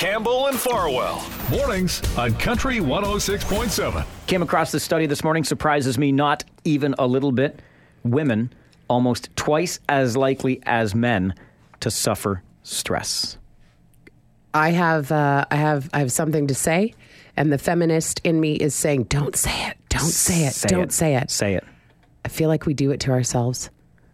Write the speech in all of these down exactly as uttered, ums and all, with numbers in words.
Campbell and Farwell. Mornings on Country one oh six point seven. Came across this study this morning, surprises me not even a little bit. Women almost twice as likely as men to suffer stress. I have, uh, I have, I have something to say, and the feminist in me is saying, "Don't say it, don't say it, Say don't it. say it." Say it. I feel like we do it to ourselves.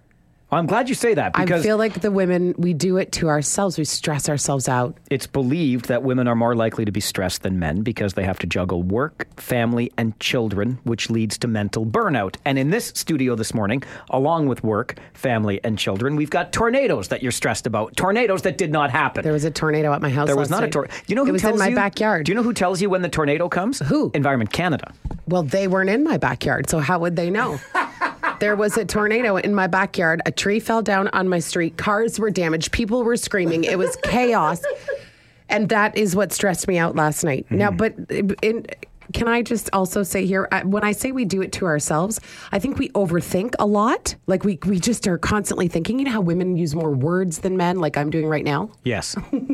I'm glad you say that because I feel like the women, we do it to ourselves. We stress ourselves out. it's believed that women are more likely to be stressed than men because they have to juggle work, family, and children, which leads to mental burnout. And in this studio this morning, along with work, family, and children, we've got tornadoes that you're stressed about. Tornadoes that did not happen. There was a tornado at my house. There was last not a night. tornado. Do you know who it was tells in my you, backyard. Do you know who tells you when the tornado comes? Who? Environment Canada. Well, they weren't in my backyard, so how would they know? There was a tornado in my backyard. A tree fell down on my street. Cars were damaged. People were screaming. It was chaos. And that is what stressed me out last night. Mm. Now, but in, can I just also say here, when I say we do it to ourselves, I think we overthink a lot. Like we, we just are constantly thinking, you know how women use more words than men, like I'm doing right now? Yes.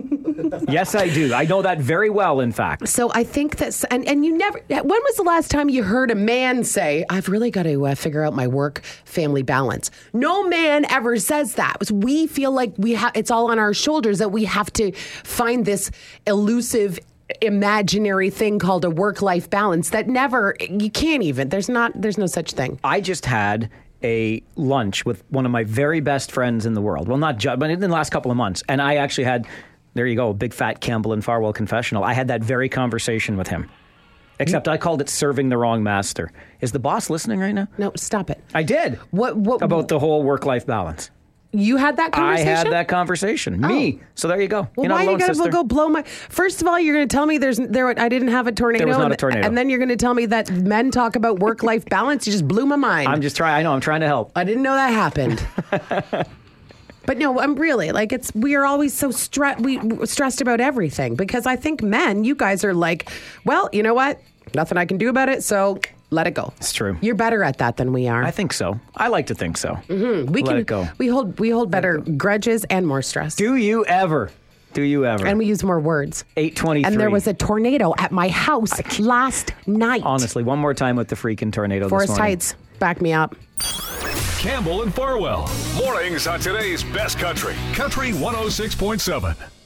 Yes, I do. I know that very well, in fact. So I think that, and, and you never, when was the last time you heard a man say, I've really got to uh, figure out my work-family balance? No man ever says that. We feel like we have, it's all on our shoulders that we have to find this elusive, imaginary thing called a work-life balance that never, you can't even, there's not, there's no such thing. I just had a lunch with one of my very best friends in the world. Well, not just, but in the last couple of months. And I actually had... There you go, big fat Campbell and Farwell confessional. I had that very conversation with him. Except I called it serving the wrong master. Is the boss listening right now? No, stop it. I did. What? What About the whole work-life balance. You had that conversation? I had that conversation. Oh. Me. So there you go. Well, You're not why are you alone, going sister. to go blow my... First of all, you're going to tell me there's there. I didn't have a tornado. There was not and, a tornado. And then you're going to tell me that men talk about work-life balance. You just blew my mind. I'm just trying. I know. I'm trying to help. I didn't know that happened. But no, I'm really like it's. We are always so stre- we stressed about everything because I think men, you guys are like, well, you know what? Nothing I can do about it, so let it go. It's true. You're better at that than we are. I think so. I like to think so. Mm-hmm. We let can it go. We hold we hold better grudges and more stress. Do you ever? Do you ever? And we use more words. eight twenty-three. And there was a tornado at my house last night. Honestly, one more time with the freaking tornado Forest this morning. Heights, back me up. Campbell and Farwell. Mornings on today's best country. Country one oh six point seven.